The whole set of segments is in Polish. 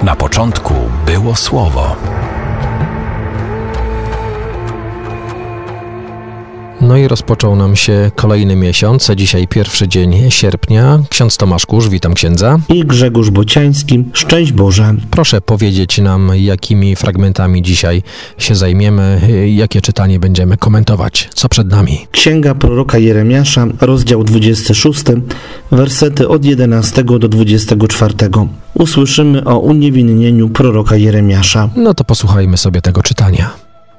Na początku było Słowo. No i rozpoczął nam się kolejny miesiąc, dzisiaj pierwszy dzień sierpnia. Ksiądz Tomasz Kurz, witam księdza. I Grzegorz Bociański, szczęść Boże. Proszę powiedzieć nam, jakimi fragmentami dzisiaj się zajmiemy, jakie czytanie będziemy komentować, co przed nami. Księga proroka Jeremiasza, rozdział 26, wersety od 11 do 24. Usłyszymy o uniewinnieniu proroka Jeremiasza. No to posłuchajmy sobie tego czytania.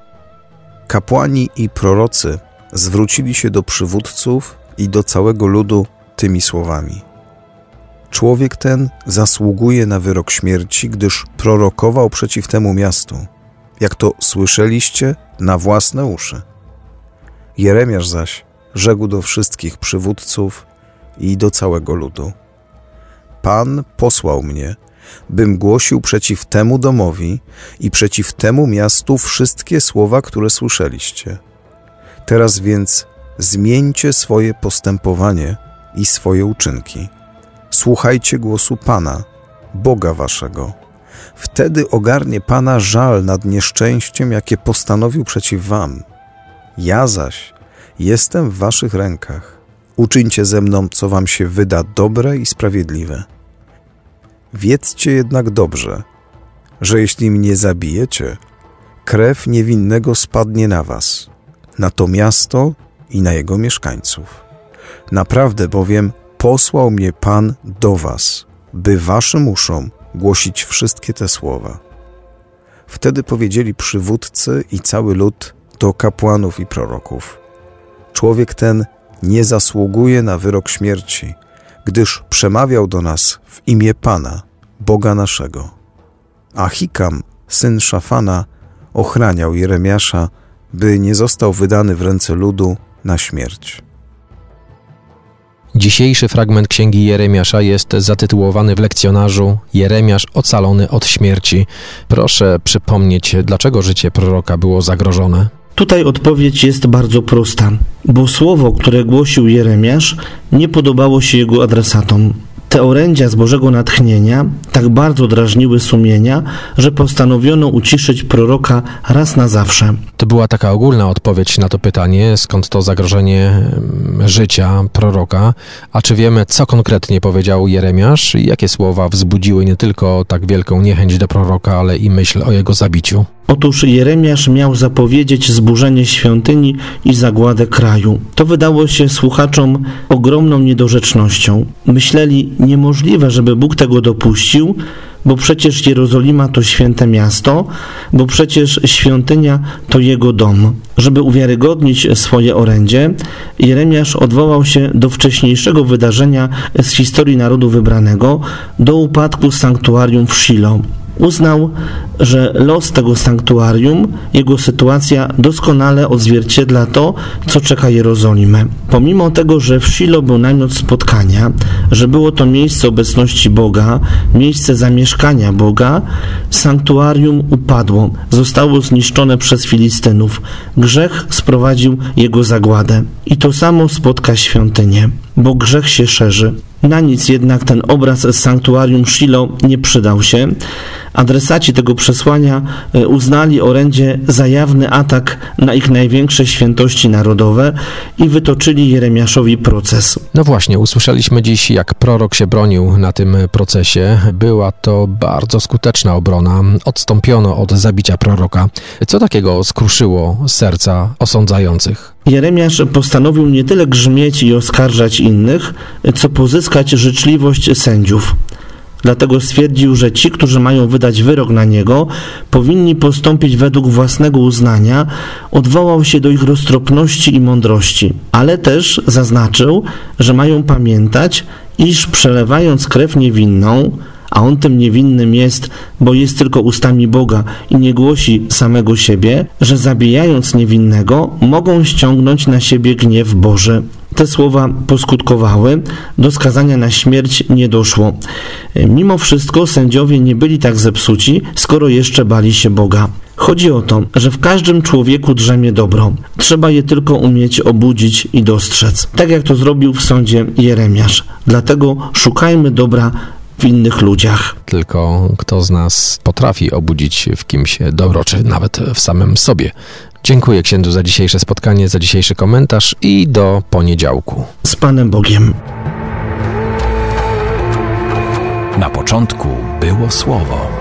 Kapłani i prorocy zwrócili się do przywódców i do całego ludu tymi słowami. Człowiek ten zasługuje na wyrok śmierci, gdyż prorokował przeciw temu miastu, jak to słyszeliście na własne uszy. Jeremiasz zaś rzekł do wszystkich przywódców i do całego ludu. Pan posłał mnie, bym głosił przeciw temu domowi i przeciw temu miastu wszystkie słowa, które słyszeliście. Teraz więc zmieńcie swoje postępowanie i swoje uczynki. Słuchajcie głosu Pana, Boga waszego. Wtedy ogarnie Pana żal nad nieszczęściem, jakie postanowił przeciw wam. Ja zaś jestem w waszych rękach. Uczyńcie ze mną, co wam się wyda dobre i sprawiedliwe. Wiedzcie jednak dobrze, że jeśli mnie zabijecie, krew niewinnego spadnie na was, na to miasto i na jego mieszkańców. Naprawdę bowiem posłał mnie Pan do was, by waszym uszom głosić wszystkie te słowa. Wtedy powiedzieli przywódcy i cały lud do kapłanów i proroków. Człowiek ten nie zasługuje na wyrok śmierci, gdyż przemawiał do nas w imię Pana, Boga naszego. Ahikam, syn Szafana, ochraniał Jeremiasza, by nie został wydany w ręce ludu na śmierć. Dzisiejszy fragment Księgi Jeremiasza jest zatytułowany w lekcjonarzu Jeremiasz ocalony od śmierci. Proszę przypomnieć, dlaczego życie proroka było zagrożone? Tutaj odpowiedź jest bardzo prosta, bo słowo, które głosił Jeremiasz, nie podobało się jego adresatom. Te orędzia z Bożego natchnienia tak bardzo drażniły sumienia, że postanowiono uciszyć proroka raz na zawsze. To była taka ogólna odpowiedź na to pytanie, skąd to zagrożenie życia proroka. A czy wiemy, co konkretnie powiedział Jeremiasz? Jakie słowa wzbudziły nie tylko tak wielką niechęć do proroka, ale i myśl o jego zabiciu? Otóż Jeremiasz miał zapowiedzieć zburzenie świątyni i zagładę kraju. To wydało się słuchaczom ogromną niedorzecznością. Myśleli, niemożliwe, żeby Bóg tego dopuścił, bo przecież Jerozolima to święte miasto, bo przecież świątynia to Jego dom. Żeby uwiarygodnić swoje orędzie, Jeremiasz odwołał się do wcześniejszego wydarzenia z historii narodu wybranego, do upadku sanktuarium w Shilo. Uznał, że los tego sanktuarium, jego sytuacja doskonale odzwierciedla to, co czeka Jerozolimę. Pomimo tego, że w Shilo był namiot spotkania, że było to miejsce obecności Boga, miejsce zamieszkania Boga, sanktuarium upadło, zostało zniszczone przez Filistynów. Grzech sprowadził jego zagładę. I to samo spotka świątynię, bo grzech się szerzy. Na nic jednak ten obraz z sanktuarium Shilo nie przydał się. Adresaci tego przesłania uznali orędzie za jawny atak na ich największe świętości narodowe i wytoczyli Jeremiaszowi proces. No właśnie, usłyszeliśmy dziś, jak prorok się bronił na tym procesie. Była to bardzo skuteczna obrona. Odstąpiono od zabicia proroka. Co takiego skruszyło serca osądzających? Jeremiasz postanowił nie tyle grzmieć i oskarżać innych, co pozyskać życzliwość sędziów. Dlatego stwierdził, że ci, którzy mają wydać wyrok na niego, powinni postąpić według własnego uznania, odwołał się do ich roztropności i mądrości, ale też zaznaczył, że mają pamiętać, iż przelewając krew niewinną, a on tym niewinnym jest, bo jest tylko ustami Boga i nie głosi samego siebie, że zabijając niewinnego, mogą ściągnąć na siebie gniew Boży. Te słowa poskutkowały, do skazania na śmierć nie doszło. Mimo wszystko sędziowie nie byli tak zepsuci, skoro jeszcze bali się Boga. Chodzi o to, że w każdym człowieku drzemie dobro. Trzeba je tylko umieć obudzić i dostrzec. Tak jak to zrobił w sądzie Jeremiasz. Dlatego szukajmy dobra w innych ludziach. Tylko kto z nas potrafi obudzić w kimś dobro, czy nawet w samym sobie. Dziękuję księdzu za dzisiejsze spotkanie, za dzisiejszy komentarz i do poniedziałku. Z Panem Bogiem. Na początku było Słowo.